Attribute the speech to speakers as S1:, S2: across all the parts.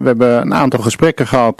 S1: hebben een aantal gesprekken gehad.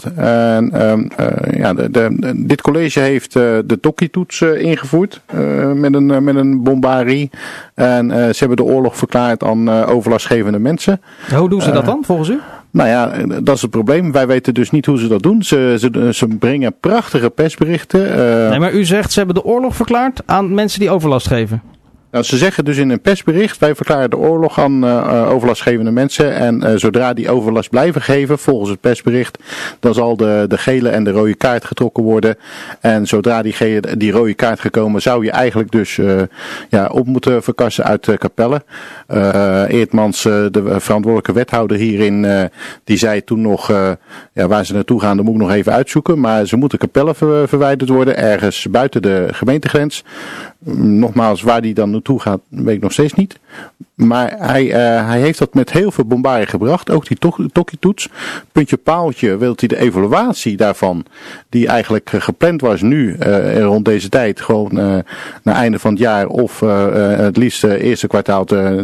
S1: Dit college heeft de tokkietoets ingevoerd met een bombarie. En ze hebben de oorlog verklaard aan overlastgevende mensen.
S2: Hoe doen ze dat dan, volgens u?
S1: Nou ja, dat is het probleem. Wij weten dus niet hoe ze dat doen. Ze brengen prachtige persberichten.
S2: Nee, maar u zegt ze hebben de oorlog verklaard aan mensen die overlast geven.
S1: Nou, ze zeggen dus in een persbericht, wij verklaren de oorlog aan overlastgevende mensen. En zodra die overlast blijven geven, volgens het persbericht, dan zal de gele en de rode kaart getrokken worden. En zodra die rode kaart gekomen, zou je eigenlijk dus op moeten verkassen uit Capelle. Eertmans, de verantwoordelijke wethouder hierin, die zei toen nog, waar ze naartoe gaan, dat moet ik nog even uitzoeken. Maar ze moeten Capelle verwijderd worden, ergens buiten de gemeentegrens. Nogmaals, waar die dan naartoe gaat, weet ik nog steeds niet. Maar hij heeft dat met heel veel bombarie gebracht. Ook die tokkietoets. Puntje paaltje wil hij de evaluatie daarvan, die eigenlijk gepland was nu rond deze tijd, gewoon naar einde van het jaar of het liefst eerste kwartaal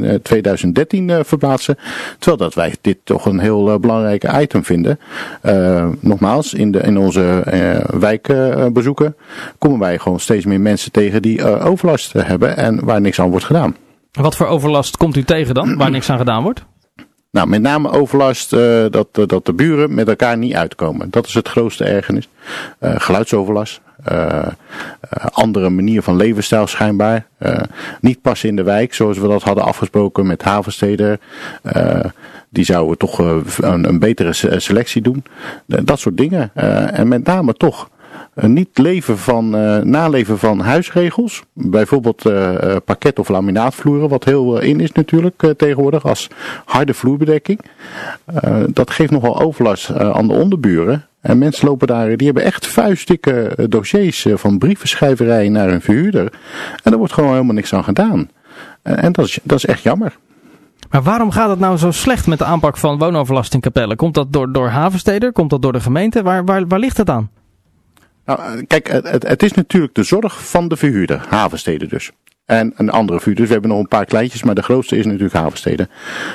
S1: 2013 verplaatsen. Terwijl dat wij dit toch een heel belangrijk item vinden. Nogmaals, in onze wijkbezoeken komen wij gewoon steeds meer mensen tegen die overlast hebben en waar niks aan wordt gedaan.
S2: Wat voor overlast komt u tegen dan, waar niks aan gedaan wordt?
S1: Nou, met name overlast dat de buren met elkaar niet uitkomen. Dat is het grootste ergernis. Geluidsoverlast. Andere manier van levensstijl schijnbaar. Niet passen in de wijk zoals we dat hadden afgesproken met Havenstede. Die zouden toch een betere selectie doen. Dat soort dingen. En met name toch niet naleven van huisregels. Bijvoorbeeld parket of laminaatvloeren, wat heel in is natuurlijk tegenwoordig als harde vloerbedekking. Dat geeft nogal overlast aan de onderburen. En mensen lopen daar, die hebben echt vuistdikke dossiers van brievenschrijverij naar een verhuurder. En er wordt gewoon helemaal niks aan gedaan. En dat is echt jammer.
S2: Maar waarom gaat het nou zo slecht met de aanpak van woonoverlast in Capelle? Komt dat door Havenstede? Komt dat door de gemeente? Waar ligt het aan?
S1: Nou, kijk, het is natuurlijk de zorg van de verhuurder, Havenstede dus. En een andere verhuurder, we hebben nog een paar kleintjes, maar de grootste is natuurlijk Havenstede.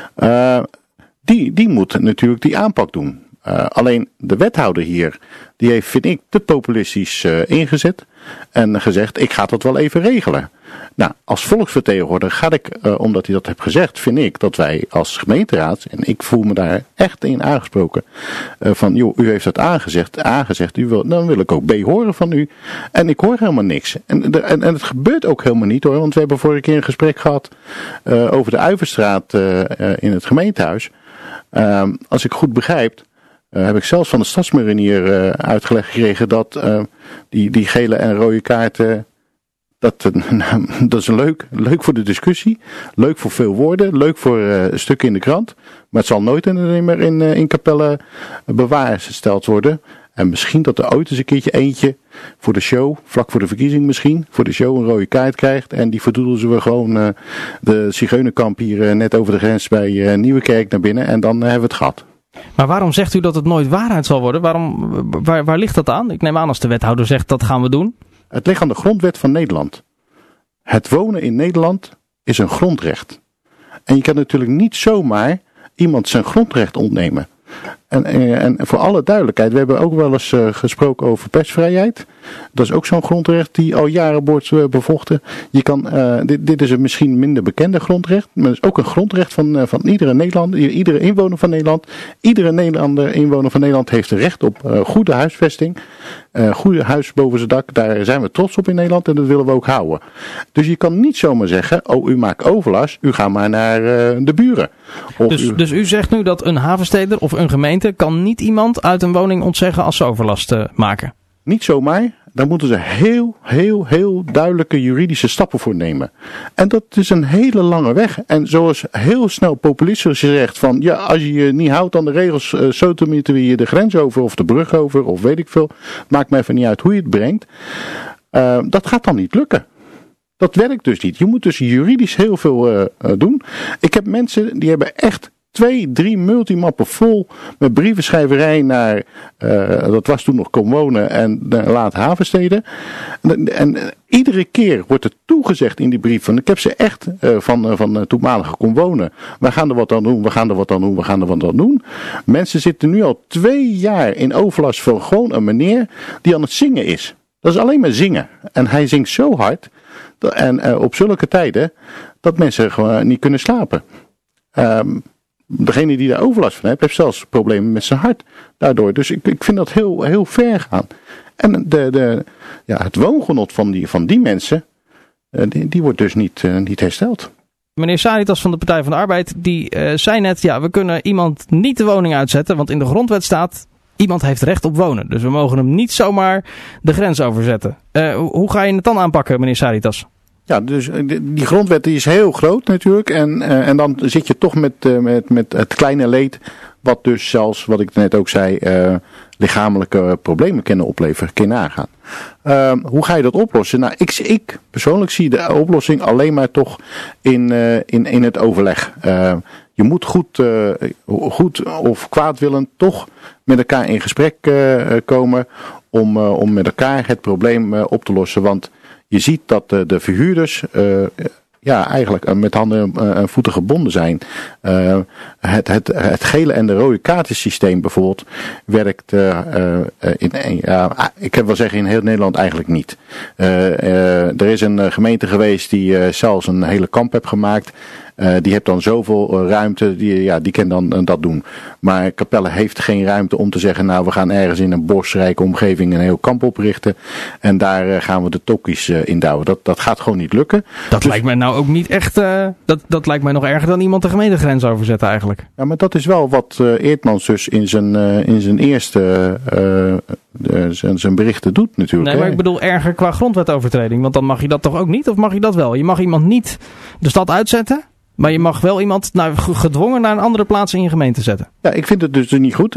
S1: Die moet natuurlijk die aanpak doen. Alleen de wethouder hier, die heeft, vind ik, te populistisch ingezet en gezegd, ik ga dat wel even regelen. Nou, als volksvertegenwoordiger ga ik, omdat hij dat heeft gezegd, vind ik dat wij als gemeenteraad, en ik voel me daar echt in aangesproken, van joh, u heeft dat aangezegd, dan wil ik ook B horen van u. En ik hoor helemaal niks. En het gebeurt ook helemaal niet hoor, want we hebben vorige keer een gesprek gehad over de Uiverstraat in het gemeentehuis. Als ik goed begrijp, heb ik zelfs van de stadsmarinier uitgelegd gekregen dat die gele en rode kaarten, dat is leuk voor de discussie, leuk voor veel woorden, leuk voor stukken in de krant, maar het zal nooit meer in Capelle bewaargesteld worden. En misschien dat er ooit eens een keertje eentje voor de show, vlak voor de verkiezing misschien, voor de show een rode kaart krijgt. En die verdoezelen we gewoon de Zigeunerkamp hier net over de grens bij Nieuwekerk naar binnen en dan hebben we het gehad.
S2: Maar waarom zegt u dat het nooit waarheid zal worden? Waar ligt dat aan? Ik neem aan als de wethouder zegt dat gaan we doen.
S1: Het ligt aan de grondwet van Nederland. Het wonen in Nederland is een grondrecht. En je kan natuurlijk niet zomaar iemand zijn grondrecht ontnemen. En voor alle duidelijkheid, we hebben ook wel eens gesproken over persvrijheid. Dat is ook zo'n grondrecht die al jaren wordt bevochten. Je kan, dit is een misschien minder bekende grondrecht, maar het is ook een grondrecht van iedere Nederlander, iedere inwoner van Nederland. Iedere inwoner van Nederland heeft recht op goede huisvesting, goede huis boven zijn dak. Daar zijn we trots op in Nederland en dat willen we ook houden. Dus je kan niet zomaar zeggen, oh u maakt overlast, u gaat maar naar de buren.
S2: Dus u zegt nu dat een havensteder of een gemeente kan niet iemand uit een woning ontzeggen als ze overlast maken? Niet
S1: zomaar. Daar moeten ze heel duidelijke juridische stappen voor nemen. En dat is een hele lange weg. En zoals heel snel populistisch gezegd van, ja, als je je niet houdt aan de regels, sodemieter we je de grens over of de brug over of weet ik veel. Maakt mij even niet uit hoe je het brengt. Dat gaat dan niet lukken. Dat werkt dus niet. Je moet dus juridisch heel veel doen. Ik heb mensen die hebben echt 2-3 multimappen vol met brievenschrijverij naar, dat was toen nog Kom Wonen en later Havensteden. En iedere keer wordt er toegezegd in die brief, ik heb ze echt van toenmalige Kom Wonen. We gaan er wat aan doen, we gaan er wat aan doen. Mensen zitten nu al 2 jaar in overlast voor gewoon een meneer die aan het zingen is. Dat is alleen maar zingen. En hij zingt zo hard en op zulke tijden dat mensen gewoon niet kunnen slapen. Degene die daar overlast van heeft zelfs problemen met zijn hart daardoor. Dus ik vind dat heel, heel ver gaan. En het woongenot van die mensen, die wordt dus niet hersteld.
S2: Meneer Saritas van de Partij van de Arbeid, die zei net, we kunnen iemand niet de woning uitzetten, want in de grondwet staat, iemand heeft recht op wonen. Dus we mogen hem niet zomaar de grens overzetten. Hoe ga je het dan aanpakken, meneer Saritas?
S1: Ja, dus die grondwet die is heel groot natuurlijk. En dan zit je toch met het kleine leed, wat dus zelfs, wat ik net ook zei, lichamelijke problemen kunnen opleveren, kunnen nagaan. Hoe ga je dat oplossen? Nou, ik persoonlijk zie de oplossing alleen maar toch in het overleg. Je moet goed of kwaadwillend toch met elkaar in gesprek komen om met elkaar het probleem op te lossen. Want je ziet dat de verhuurders eigenlijk met handen en voeten gebonden zijn. Het gele en de rode kaartensysteem bijvoorbeeld werkt ik heb wel zeggen in heel Nederland eigenlijk niet. Er is een gemeente geweest die zelfs een hele kamp heeft gemaakt. Die heeft dan zoveel ruimte, die kan dan dat doen. Maar Capelle heeft geen ruimte om te zeggen, nou we gaan ergens in een bosrijke omgeving een heel kamp oprichten. En daar gaan we de tokkies in douwen. Dat gaat gewoon niet lukken.
S2: Dat lijkt mij nou ook niet echt, dat lijkt mij nog erger dan iemand de gemeentegrens overzetten eigenlijk.
S1: Ja, maar dat is wel wat Eertmans dus in zijn eerste zijn berichten doet natuurlijk.
S2: Nee, maar ik bedoel erger qua grondwetovertreding. Want dan mag je dat toch ook niet? Of mag je dat wel? Je mag iemand niet de stad uitzetten. Maar je mag wel iemand gedwongen naar een andere plaats in je gemeente zetten.
S1: Ja, ik vind het dus niet goed.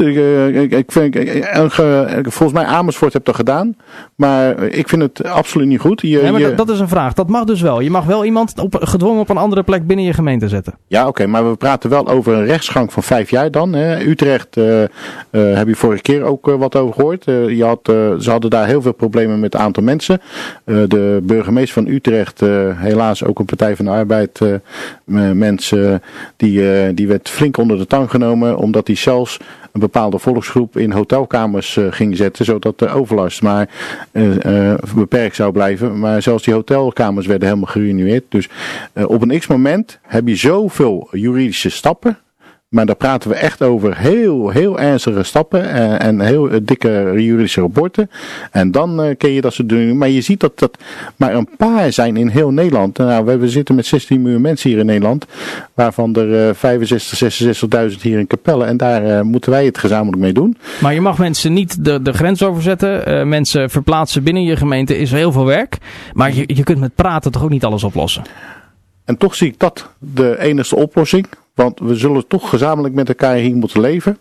S1: Volgens mij Amersfoort heeft dat gedaan. Maar ik vind het absoluut niet goed.
S2: Dat is een vraag. Dat mag dus wel. Je mag wel iemand gedwongen op een andere plek binnen je gemeente zetten. Ja,
S1: oké, maar we praten wel over een rechtsgang van 5 jaar dan. Utrecht heb je vorige keer ook wat over gehoord. Ze hadden daar heel veel problemen met een aantal mensen. De burgemeester van Utrecht, helaas ook een Partij van de Arbeid mensen, die werd flink onder de tang genomen, omdat hij zelfs een bepaalde volksgroep in hotelkamers ging zetten, zodat de overlast maar beperkt zou blijven. Maar zelfs die hotelkamers werden helemaal geruïneerd. Dus op een x-moment heb je zoveel juridische stappen. Maar daar praten we echt over heel, heel ernstige stappen en heel dikke juridische rapporten. En dan kun je dat soort dingen doen. Maar je ziet dat maar een paar zijn in heel Nederland. Nou, we zitten met 16 miljoen mensen hier in Nederland. Waarvan er 65.000, 66.000 hier in Capelle. En daar moeten wij het gezamenlijk mee doen.
S2: Maar je mag mensen niet de grens overzetten. Mensen verplaatsen binnen je gemeente is heel veel werk. Maar je kunt met praten toch ook niet alles oplossen?
S1: En toch zie ik dat de enige oplossing. Want we zullen toch gezamenlijk met elkaar hier moeten leven.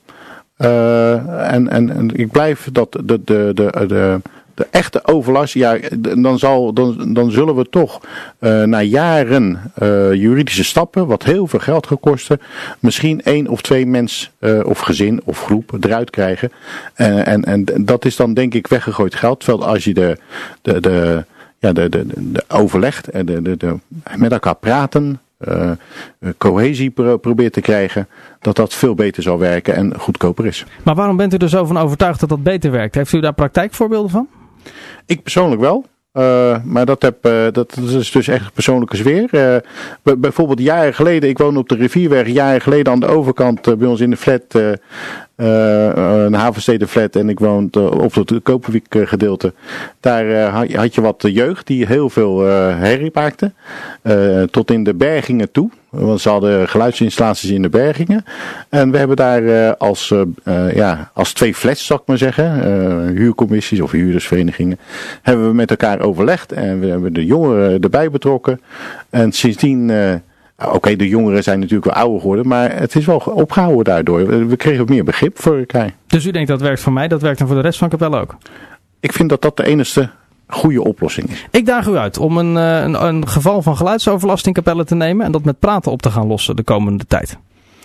S1: En ik blijf dat de echte overlast, dan zullen we toch na jaren juridische stappen, wat heel veel geld gaat kosten, misschien 1 of 2 mensen of gezin of groep eruit krijgen. En dat is dan denk ik weggegooid geld. Terwijl als je de overlegt en met elkaar praten, cohesie probeert te krijgen, dat veel beter zal werken en goedkoper is.
S2: Maar waarom bent u er zo van overtuigd dat dat beter werkt? Heeft u daar praktijkvoorbeelden van?
S1: Ik persoonlijk wel. Maar dat is dus echt persoonlijke sfeer. Bijvoorbeeld jaren geleden, ik woon op de Rivierweg, jaren geleden aan de overkant bij ons in de flat, een Havensteden flat, en ik woon op het Koperwiek gedeelte. Daar had je wat jeugd die heel veel herrie maakte. Tot in de bergingen toe. Want ze hadden geluidsinstallaties in de bergingen. En we hebben daar als 2 flats, zal ik maar zeggen, huurcommissies of huurdersverenigingen, hebben we met elkaar overlegd. En we hebben de jongeren erbij betrokken. En sindsdien, de jongeren zijn natuurlijk wel ouder geworden, maar het is wel opgehouden daardoor. We kregen meer begrip voor elkaar.
S2: Dus u denkt dat werkt voor mij, dat werkt dan voor de rest van Capelle ook?
S1: Ik vind dat de enige goede oplossing is.
S2: Ik daag u uit om een geval van geluidsoverlast in Capelle te nemen en dat met praten op te gaan lossen de komende tijd.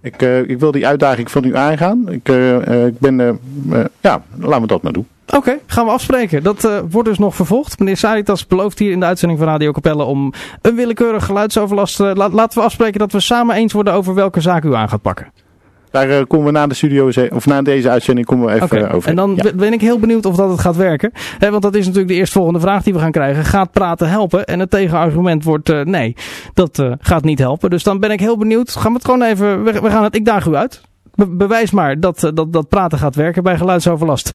S1: Ik wil die uitdaging van u aangaan. Laten we dat maar doen.
S2: Oké, gaan we afspreken. Dat wordt dus nog vervolgd. Meneer Saritas belooft hier in de uitzending van Radio Capelle om een willekeurig geluidsoverlast. Laten we afspreken dat we samen eens worden over welke zaak u aan gaat pakken.
S1: Daar komen we na de studio, of na deze uitzending komen we even over.
S2: En dan ben ik heel benieuwd of dat het gaat werken. Want dat is natuurlijk de eerstvolgende vraag die we gaan krijgen. Gaat praten helpen? En het tegenargument wordt nee, dat gaat niet helpen. Dus dan ben ik heel benieuwd. Gaan we het gewoon even, ik daag u uit. Bewijs maar dat praten gaat werken bij geluidsoverlast.